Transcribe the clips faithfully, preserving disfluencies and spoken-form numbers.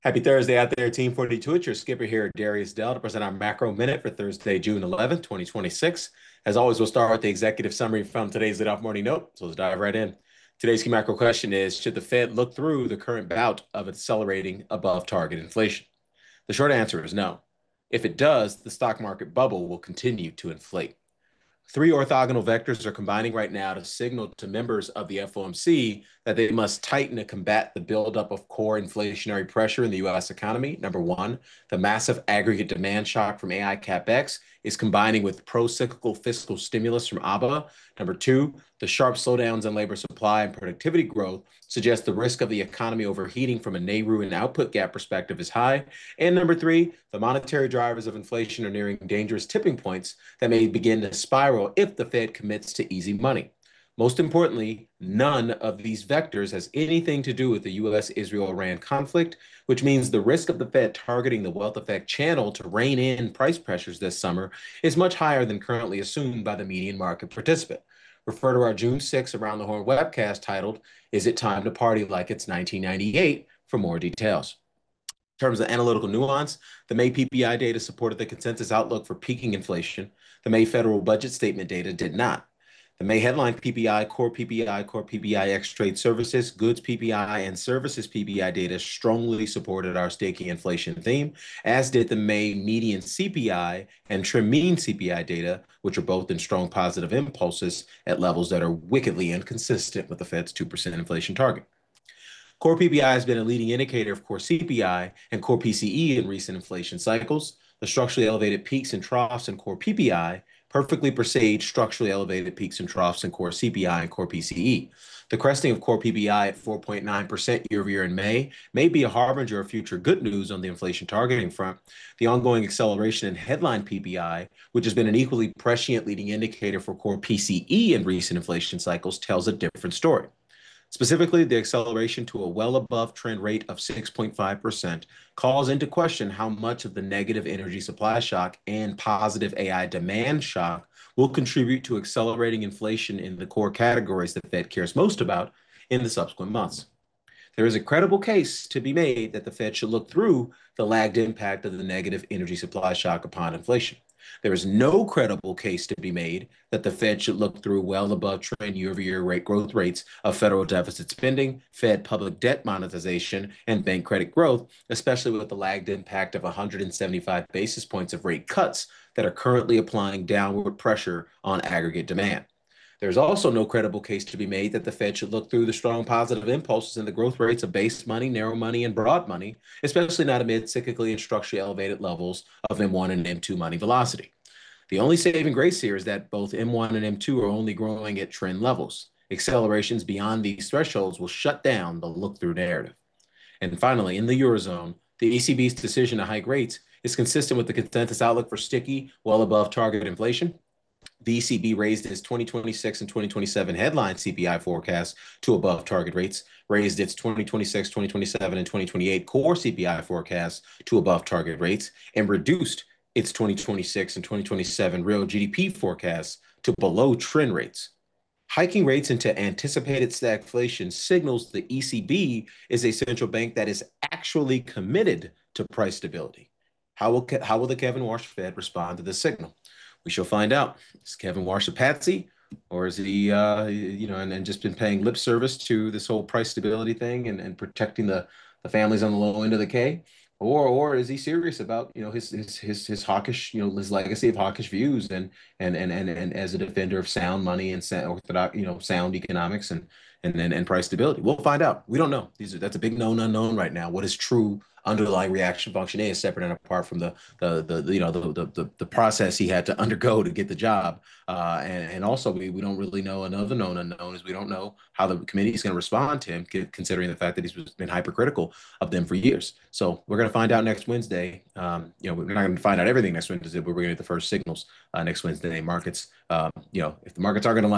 Happy Thursday out there, Team forty-two. It's your skipper here, Darius Dell, to present our macro minute for Thursday, June eleventh, twenty twenty-six. As always, we'll start with the executive summary from today's Lit Off Morning Note. So let's dive right in. Today's key macro question is, should the Fed look through the current bout of accelerating above target inflation? The short answer is no. If it does, the stock market bubble will continue to inflate. Three orthogonal vectors are combining right now to signal to members of the F O M C that they must tighten to combat the buildup of core inflationary pressure in the U S economy. Number one, the massive aggregate demand shock from A I CapEx is combining with pro-cyclical fiscal stimulus from A B A. Number two, the sharp slowdowns in labor supply and productivity growth suggest the risk of the economy overheating from a Nehru and output gap perspective is high. And number three, the monetary drivers of inflation are nearing dangerous tipping points that may begin to spiral if the Fed commits to easy money. Most importantly, none of these vectors has anything to do with the U S Israel Iran conflict, which means the risk of the Fed targeting the wealth effect channel to rein in price pressures this summer is much higher than currently assumed by the median market participant. Refer to our June sixth Around the Horn webcast titled, Is It Time to Party Like It's nineteen ninety-eight, for more details. In terms of analytical nuance, the May P P I data supported the consensus outlook for peaking inflation. The May federal budget statement data did not. The May headline P P I, core P P I, core P P I ex trade services, goods P P I, and services P P I data strongly supported our sticky inflation theme, as did the May median C P I and trim mean C P I data, which are both in strong positive impulses at levels that are wickedly inconsistent with the Fed's two percent inflation target. Core P P I has been a leading indicator of core C P I and core P C E in recent inflation cycles. The structurally elevated peaks and troughs in core P P I perfectly presage structurally elevated peaks and troughs in core C P I and core P C E. The cresting of core P P I at four point nine percent year over year in May may be a harbinger of future good news on the inflation targeting front. The ongoing acceleration in headline P P I, which has been an equally prescient leading indicator for core P C E in recent inflation cycles, tells a different story. Specifically, the acceleration to a well above trend rate of six point five percent calls into question how much of the negative energy supply shock and positive A I demand shock will contribute to accelerating inflation in the core categories the Fed cares most about in the subsequent months. There is a credible case to be made that the Fed should look through the lagged impact of the negative energy supply shock upon inflation. There is no credible case to be made that the Fed should look through well above trend year-over-year rate growth rates of federal deficit spending, Fed public debt monetization, and bank credit growth, especially with the lagged impact of one hundred seventy-five basis points of rate cuts that are currently applying downward pressure on aggregate demand. There's also no credible case to be made that the Fed should look through the strong positive impulses in the growth rates of base money, narrow money, and broad money, especially not amid cyclically and structurally elevated levels of M one and M two money velocity. The only saving grace here is that both M one and M two are only growing at trend levels. Accelerations beyond these thresholds will shut down the look-through narrative. And finally, in the Eurozone, the E C B's decision to hike rates is consistent with the consensus outlook for sticky, well above target inflation. The E C B raised its twenty twenty-six and twenty twenty-seven headline C P I forecast to above target rates, raised its twenty twenty-six, twenty twenty-seven, and twenty twenty-eight core C P I forecasts to above target rates, and reduced its twenty twenty-six and twenty twenty-seven real G D P forecasts to below trend rates. Hiking rates into anticipated stagflation signals the E C B is a central bank that is actually committed to price stability. How will, how will the Kevin Warsh Fed respond to this signal? We shall find out. Is Kevin Warsh a patsy, or is he, uh, you know, and, and just been paying lip service to this whole price stability thing and, and protecting the, the families on the low end of the K? Or, or is he serious about, you know, his, his, his, his hawkish, you know, his legacy of hawkish views and, and, and, and, and as a defender of sound money and sound, orthodox, you know, sound economics and, and, and, and price stability? We'll find out. We don't know. These are, that's a big known unknown right now. What is true underlying reaction function is separate and apart from the the the, the you know the, the the process he had to undergo to get the job, uh, and and also we we don't really know. Another known unknown is we don't know how the committee is going to respond to him, considering the fact that he's been hypercritical of them for years. So we're going to find out next Wednesday. Um, you know, we're not going to find out everything next Wednesday, but we're going to get the first signals uh, next Wednesday. Markets, um, you know, if the markets are going to like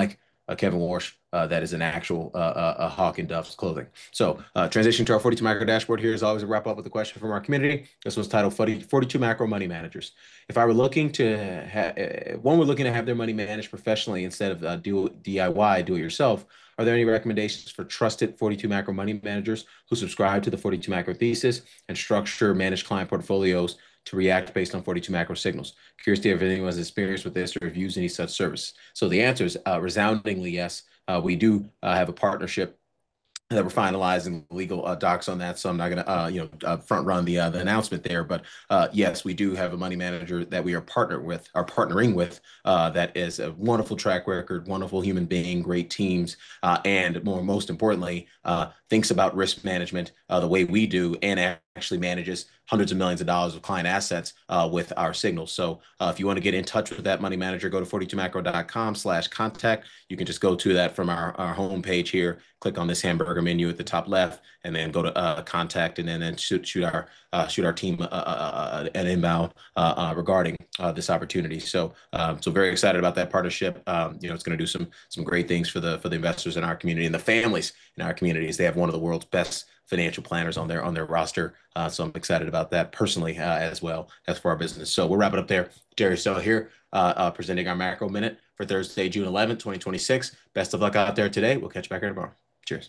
uh, Kevin Walsh, uh, that is an actual uh, uh, uh, Hawk in Duff's clothing. So uh, transition to our forty-two macro dashboard here is always a wrap up with a question from our community. This one's titled forty-two macro money managers. If I were looking to have, uh, one were looking to have their money managed professionally instead of uh, do D I Y, do it yourself, are there any recommendations for trusted forty-two macro money managers who subscribe to the forty-two macro thesis and structure managed client portfolios to react based on forty-two macro signals? Curious to hear if anyone has experience with this or have used any such service. So the answer is uh, resoundingly yes. Uh, we do uh, have a partnership that we're finalizing legal uh, docs on that, so I'm not going to, uh, you know, uh, front run the uh, the announcement there. But uh, yes, we do have a money manager that we are partnered with, are partnering with, uh, that is a wonderful track record, wonderful human being, great teams, uh, and more most importantly, uh, thinks about risk management uh, the way we do, and actually manages hundreds of millions of dollars of client assets uh, with our signals. So uh, if you want to get in touch with that money manager, go to forty-two macro dot com slash contact. You can just go to that from our, our homepage here, click on this hamburger menu at the top left, and then go to uh, contact, and then, then shoot, shoot our uh, shoot our team uh, uh, an inbound uh, uh, regarding uh, this opportunity. So um, so very excited about that partnership. Um, you know, it's going to do some some great things for the for the investors in our community and the families in our communities. They have one of the world's best financial planners on their on their roster. Uh, so I'm excited about that personally uh, as well as for our business. So we'll wrap it up there. Darius Dell here, uh, uh, presenting our macro minute for Thursday, June eleventh, twenty twenty-six. Best of luck out there today. We'll catch you back here tomorrow. Cheers.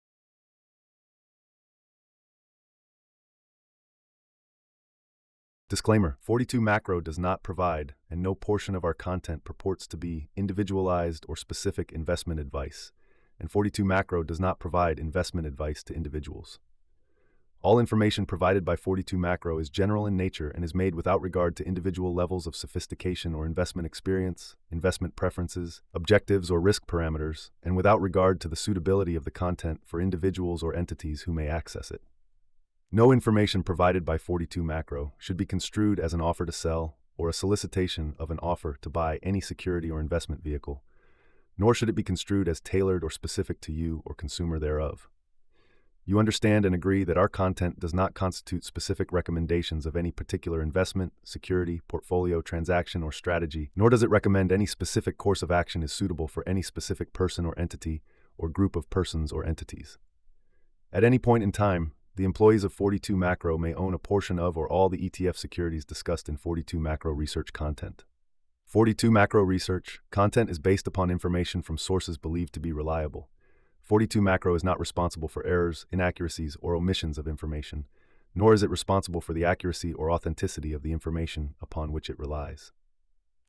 Disclaimer, forty-two Macro does not provide, and no portion of our content purports to be, individualized or specific investment advice, and forty-two Macro does not provide investment advice to individuals. All information provided by forty-two Macro is general in nature and is made without regard to individual levels of sophistication or investment experience, investment preferences, objectives or risk parameters, and without regard to the suitability of the content for individuals or entities who may access it. No information provided by forty-two Macro should be construed as an offer to sell or a solicitation of an offer to buy any security or investment vehicle, nor should it be construed as tailored or specific to you or consumer thereof. You understand and agree that our content does not constitute specific recommendations of any particular investment, security, portfolio, transaction, or strategy, nor does it recommend any specific course of action is suitable for any specific person or entity or group of persons or entities. At any point in time, the employees of forty-two Macro may own a portion of or all the E T F securities discussed in forty-two Macro research content. forty-two Macro research content is based upon information from sources believed to be reliable. forty-two Macro is not responsible for errors, inaccuracies, or omissions of information, nor is it responsible for the accuracy or authenticity of the information upon which it relies.